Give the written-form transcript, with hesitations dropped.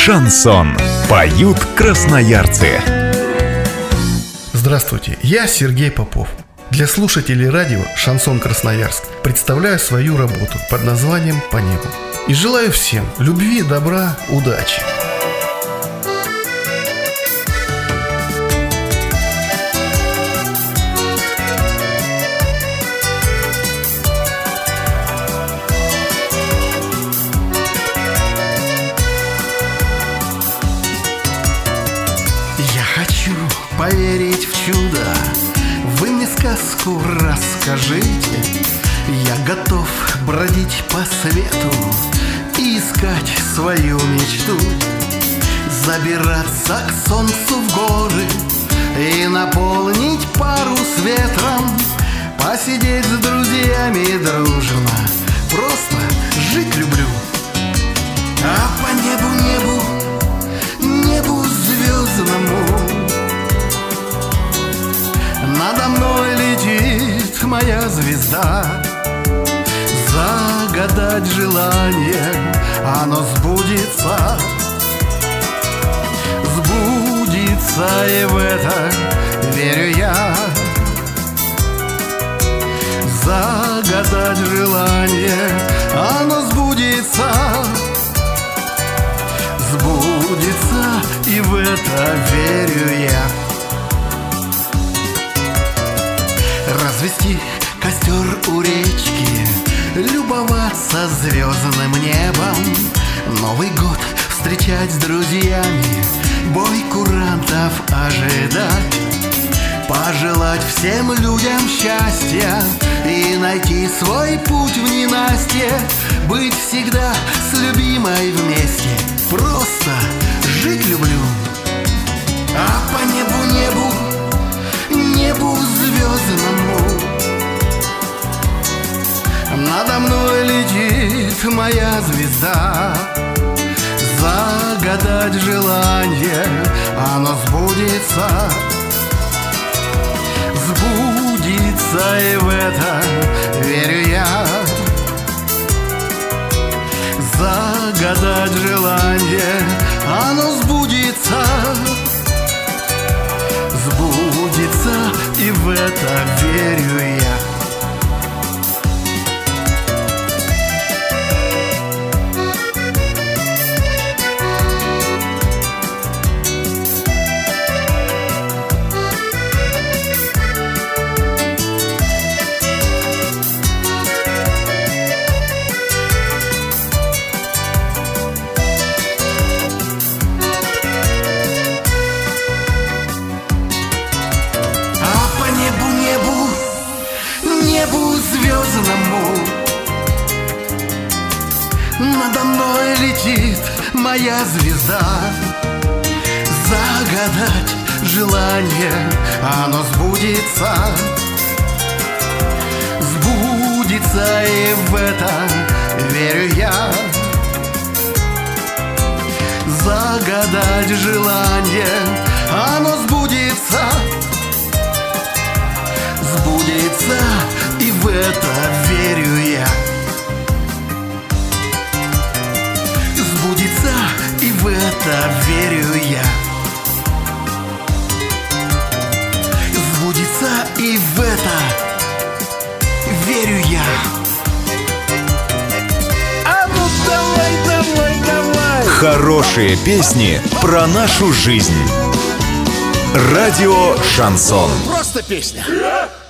Шансон. Поют красноярцы. Здравствуйте, я Сергей Попов. Для слушателей радио «Шансон Красноярск» представляю свою работу под названием «По небу». И желаю всем любви, добра, удачи. Я хочу поверить в чудо, вы мне сказку расскажите. Я готов бродить по свету и искать свою мечту, забираться к солнцу в горы и наполнить парус ветром, посидеть с друзьями дружно, просто жить люблю. А по небу звездному надо мной летит моя звезда. Загадать желание, оно сбудется. Сбудется, и в это верю я. Загадать желание, оно сбудется. Сбудется, и в это верю я. Развести костер у речки, любоваться звездным небом, Новый год встречать с друзьями, бой курантов ожидать, пожелать всем людям счастья и найти свой путь в ненастье, быть всегда с любимой вместе, просто жить люблю. А по небу звездному надо мной летит моя звезда. Загадать желание, оно сбудется. Сбудется, и в это верю я. Загадать желание, оно сбудется. Сбудется, и в это верю я. Небу звездному надо мной летит моя звезда. Загадать желание, оно сбудется. Сбудется, и в это верю я. Загадать желание, оно сбудется. Сбудется, и в это верю я. Сбудется, и в это верю я. Сбудется, и в это верю я. А ну давай. Хорошие песни про нашу жизнь. Радио «Шансон». Просто песня.